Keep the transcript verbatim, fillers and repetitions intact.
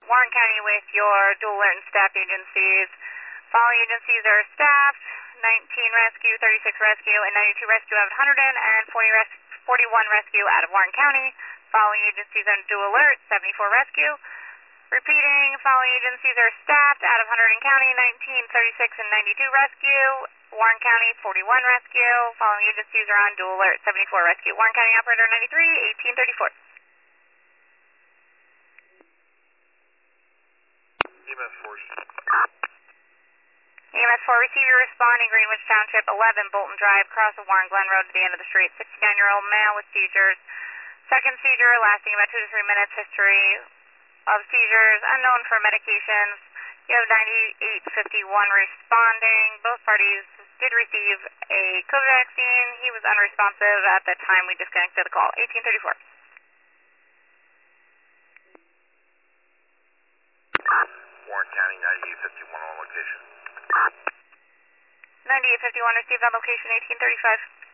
Warren County with your dual alert and staff agencies. Following agencies are staff, nineteen rescue, thirty-six rescue, and ninety-two rescue out of Hunterdon, and forty res forty-one rescue out of Warren County. Following agencies on dual alert, seventy-four rescue. Repeating, following agencies are staffed out of Hunterdon County, nineteen, thirty-six, and ninety-two rescue. Warren County, forty-one rescue. Following agencies are on dual alert, seventy-four rescue. Warren County operator ninety-three, eighteen thirty-four. E M S four. E M S four, receive your responding, Greenwich Township, eleven Bolton Drive, cross of Warren Glen Road to the end of the street. sixty-nine-year-old male with seizures. Second seizure lasting about two to three minutes. History of seizures, unknown for medications. You have ninety-eight fifty-one responding. Both parties did receive a COVID vaccine. He was unresponsive at the time we disconnected the call. eighteen thirty-four. Warren County, ninety-eight fifty-one on location. ninety-eight fifty-one received on location, eighteen thirty-five.